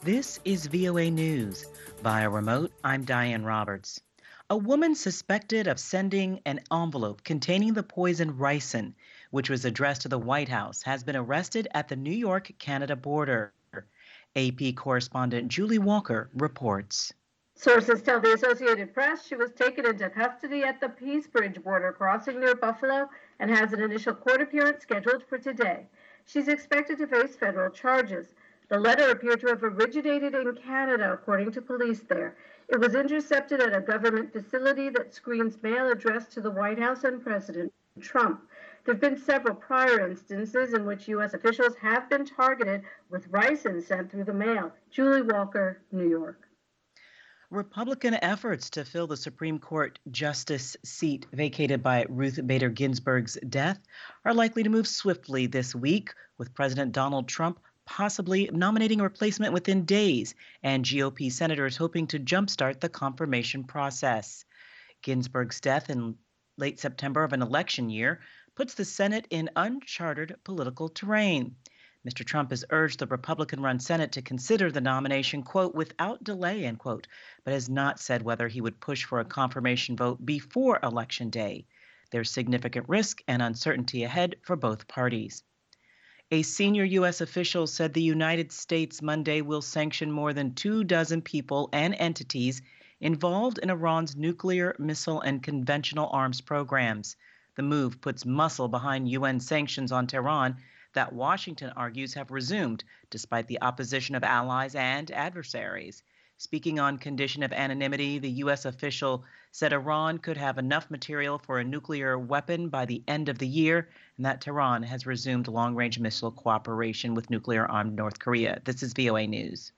This is VOA News. Via remote, I'm Diane Roberts. A woman suspected of sending an envelope containing the poison ricin, which was addressed to the White House, has been arrested at the New York-Canada border. AP correspondent Julie Walker reports. Sources tell the Associated Press she was taken into custody at the Peace Bridge border crossing near Buffalo and has an initial court appearance scheduled for today. She's expected to face federal charges. The letter appeared to have originated in Canada, according to police there. It was intercepted at a government facility that screens mail addressed to the White House and President Trump. There have been several prior instances in which U.S. officials have been targeted with ricin sent through the mail. Julie Walker, New York. Republican efforts to fill the Supreme Court justice seat vacated by Ruth Bader Ginsburg's death are likely to move swiftly this week, with President Donald Trump possibly nominating a replacement within days, and GOP senators hoping to jumpstart the confirmation process. Ginsburg's death in late September of an election year puts the Senate in uncharted political terrain. Mr. Trump has urged the Republican-run Senate to consider the nomination, quote, without delay, end quote, but has not said whether he would push for a confirmation vote before Election Day. There's significant risk and uncertainty ahead for both parties. A senior U.S. official said the United States Monday will sanction more than 24 people and entities involved in Iran's nuclear, missile, and conventional arms programs. The move puts muscle behind UN sanctions on Tehran that Washington argues have resumed despite the opposition of allies and adversaries. Speaking on condition of anonymity, the U.S. official said Iran could have enough material for a nuclear weapon by the end of the year, and that Tehran has resumed long-range missile cooperation with nuclear-armed North Korea. This is VOA News.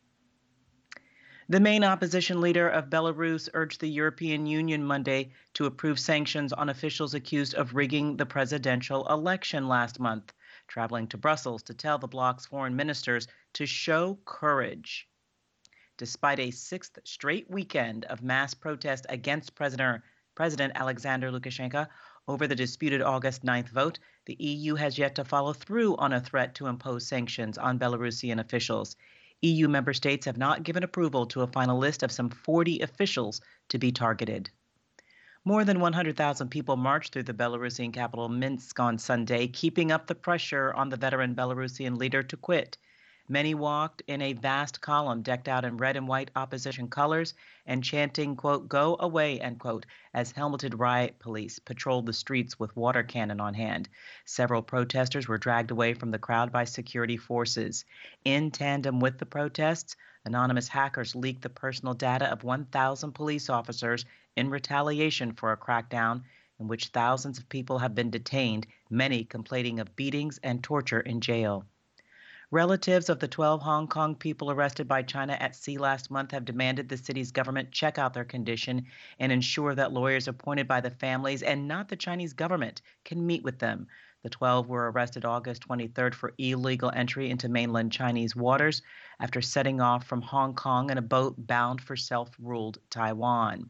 The main opposition leader of Belarus urged the European Union Monday to approve sanctions on officials accused of rigging the presidential election last month, traveling to Brussels to tell the bloc's foreign ministers to show courage. Despite a sixth straight weekend of mass protest against President Alexander Lukashenko over the disputed August 9th vote, the EU has yet to follow through on a threat to impose sanctions on Belarusian officials. EU member states have not given approval to a final list of some 40 officials to be targeted. More than 100,000 people marched through the Belarusian capital Minsk on Sunday, keeping up the pressure on the veteran Belarusian leader to quit. Many walked in a vast column decked out in red and white opposition colors and chanting, quote, go away, end quote, as helmeted riot police patrolled the streets with water cannon on hand. Several protesters were dragged away from the crowd by security forces. In tandem with the protests, anonymous hackers leaked the personal data of 1,000 police officers in retaliation for a crackdown in which thousands of people have been detained, many complaining of beatings and torture in jail. Relatives of the 12 Hong Kong people arrested by China at sea last month have demanded the city's government check out their condition and ensure that lawyers appointed by the families and not the Chinese government can meet with them. The 12 were arrested August 23rd for illegal entry into mainland Chinese waters after setting off from Hong Kong in a boat bound for self-ruled Taiwan.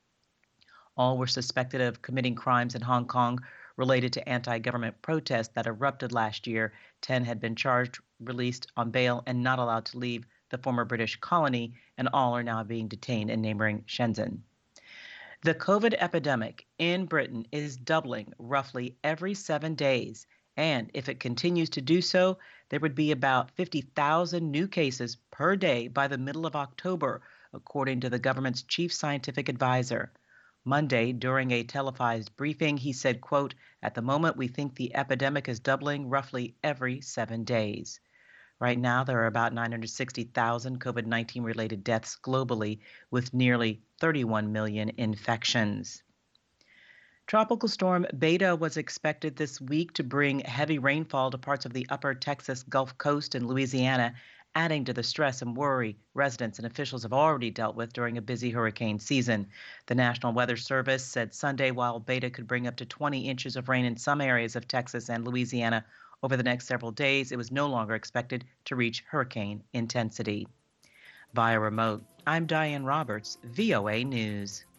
All were suspected of committing crimes in Hong Kong related to anti-government protests that erupted last year. 10 had been charged, released on bail, and not allowed to leave the former British colony, and all are now being detained in neighboring Shenzhen. The COVID epidemic in Britain is doubling roughly every 7 days, and if it continues to do so, there would be about 50,000 new cases per day by the middle of October, according to the government's chief scientific advisor. Monday, during a televised briefing, he said, quote, at the moment, we think the epidemic is doubling roughly every 7 days. Right now, there are about 960,000 COVID-19 related deaths globally, with nearly 31 million infections. Tropical storm Beta was expected this week to bring heavy rainfall to parts of the upper Texas Gulf Coast and Louisiana, adding to the stress and worry residents and officials have already dealt with during a busy hurricane season. The National Weather Service said Sunday while Beta could bring up to 20 inches of rain in some areas of Texas and Louisiana over the next several days, it was no longer expected to reach hurricane intensity. Via remote, I'm Diane Roberts, VOA News.